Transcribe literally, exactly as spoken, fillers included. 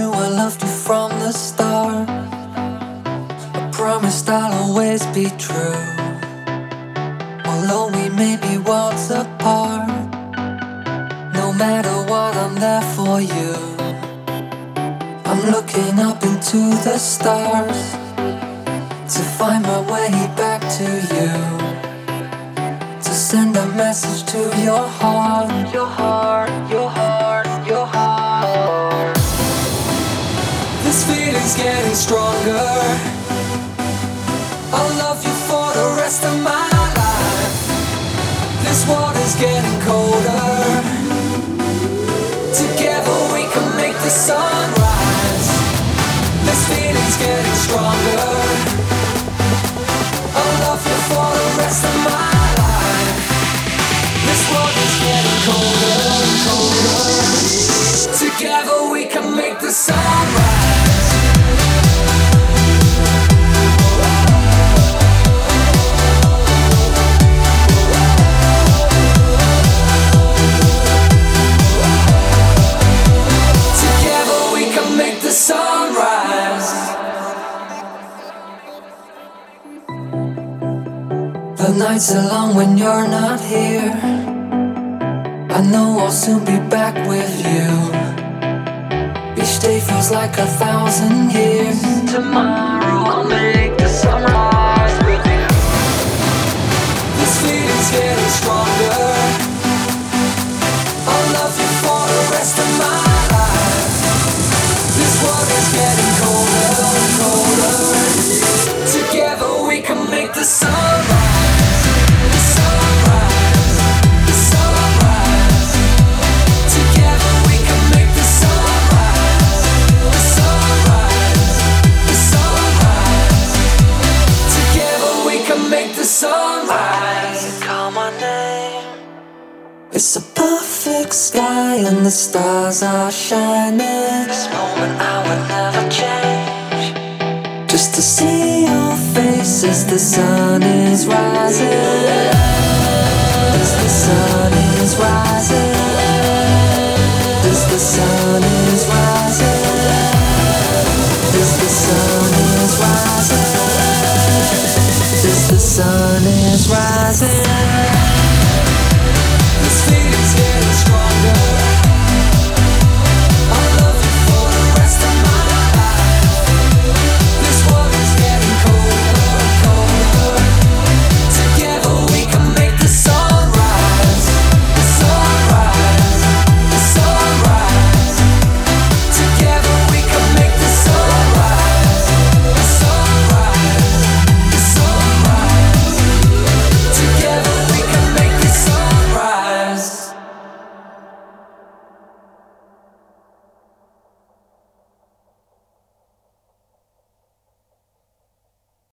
knew I loved you from the start. I promised I'll always be true, although we may be worlds apart. No matter what, I'm there for you. I'm looking up into the stars to find my way back to you, to send a message to your heart, your heart, your heart, your heart. This feeling's getting stronger. I'll love you for the rest of my life. This water's getting colder. Together we can make the sun rise. This feeling's getting stronger. I'll love you for the rest of my life. This water's getting colder, colder. Together we can make the sun rise. The nights are long when you're not here. I know I'll soon be back with you. Each day feels like a thousand years. Tomorrow I'll make the sunrise with you. This feeling's getting stronger. I'll love you for the rest of my life. This world is getting colder, colder. Together we can make the sunrise. Sunrise. Call my name. It's a perfect sky and the stars are shining. This moment I would never change, just to see your face as the sun is rising. As the sun is rising. As the sun is rising. As the sun is rising. As the sun is rising.